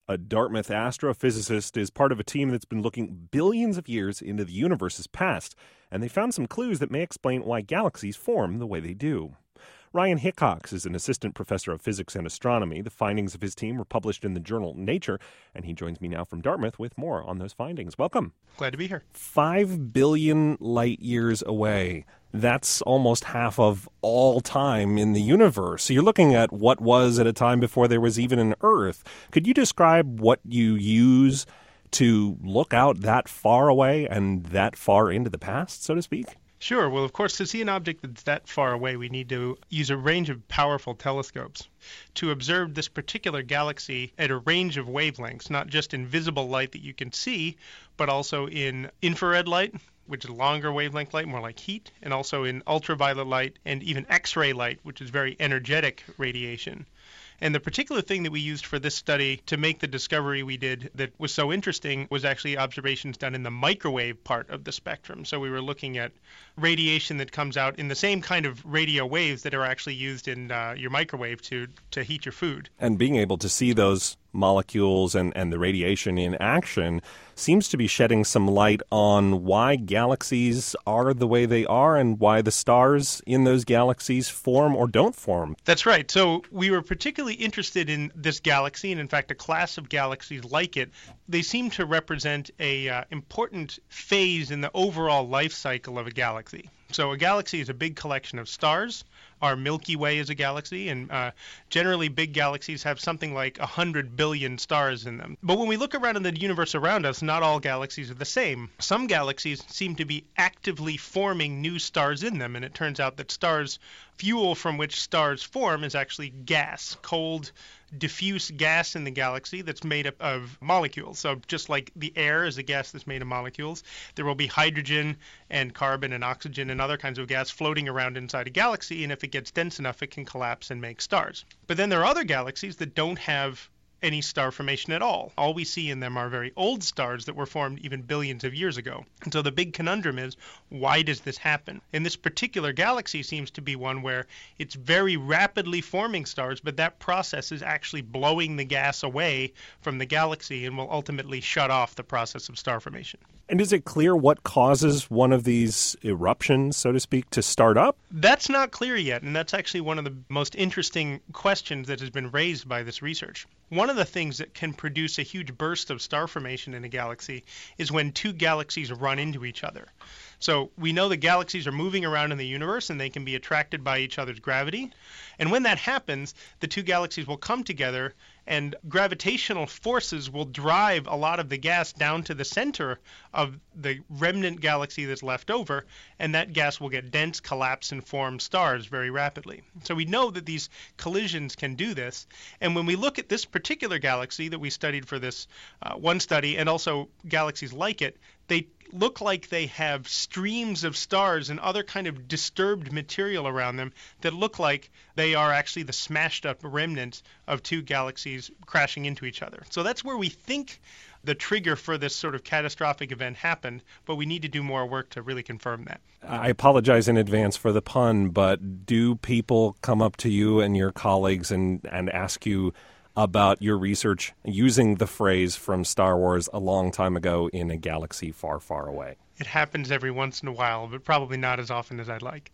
A Dartmouth astrophysicist is part of a team that's been looking billions of years into the universe's past, and they found some clues that may explain why galaxies form the way they do. Ryan Hickox is an assistant professor of physics and astronomy. The findings of his team were published in the journal Nature, and he joins me now from Dartmouth with more on those findings. Welcome. Glad to be here. 5 billion light years away. That's almost half of all time in the universe. So you're looking at what was at a time before there was even an Earth. Could you describe what you use to look out that far away and that far into the past, so to speak? Sure. Well, of course, to see an object that's that far away, we need to use a range of powerful telescopes to observe this particular galaxy at a range of wavelengths, not just in visible light that you can see, but also in infrared light, which is longer wavelength light, more like heat, and also in ultraviolet light and even X-ray light, which is very energetic radiation. And the particular thing that we used for this study to make the discovery we did that was so interesting was actually observations done in the microwave part of the spectrum. So we were looking at radiation that comes out in the same kind of radio waves that are actually used in your microwave to heat your food. And being able to see those molecules and the radiation in action seems to be shedding some light on why galaxies are the way they are and why the stars in those galaxies form or don't form. That's right. So we were particularly interested in this galaxy, and in fact a class of galaxies like it. They seem to represent a important phase in the overall life cycle of a galaxy. So a galaxy is a big collection of stars. Our Milky Way is a galaxy, and generally big galaxies have something like 100 billion stars in them. But when we look around in the universe around us, not all galaxies are the same. Some galaxies seem to be actively forming new stars in them, and it turns out that fuel from which stars form is actually gas, cold, diffuse gas in the galaxy that's made up of molecules. So just like the air is a gas that's made of molecules, there will be hydrogen and carbon and oxygen and other kinds of gas floating around inside a galaxy, and if it gets dense enough, it can collapse and make stars. But then there are other galaxies that don't have any star formation at all. All we see in them are very old stars that were formed even billions of years ago. And so the big conundrum is, why does this happen? And this particular galaxy seems to be one where it's very rapidly forming stars, but that process is actually blowing the gas away from the galaxy and will ultimately shut off the process of star formation. And is it clear what causes one of these eruptions, so to speak, to start up? That's not clear yet, and that's actually one of the most interesting questions that has been raised by this research. One of the things that can produce a huge burst of star formation in a galaxy is when two galaxies run into each other. So we know that galaxies are moving around in the universe and they can be attracted by each other's gravity. And when that happens, the two galaxies will come together and gravitational forces will drive a lot of the gas down to the center of the remnant galaxy that's left over, and that gas will get dense, collapse, and form stars very rapidly. So we know that these collisions can do this. And when we look at this particular galaxy that we studied for this one study, and also galaxies like it, they look like they have streams of stars and other kind of disturbed material around them that look like they are actually the smashed up remnant of two galaxies crashing into each other. So that's where we think the trigger for this sort of catastrophic event happened, but we need to do more work to really confirm that. I apologize in advance for the pun, but do people come up to you and your colleagues and ask you about your research using the phrase from Star Wars a long time ago in a galaxy far, far away? It happens every once in a while, but probably not as often as I'd like.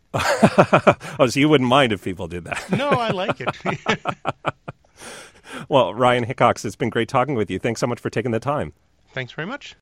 Oh, so you wouldn't mind if people did that? No, I like it. Well, Ryan Hickox, it's been great talking with you. Thanks so much for taking the time. Thanks very much.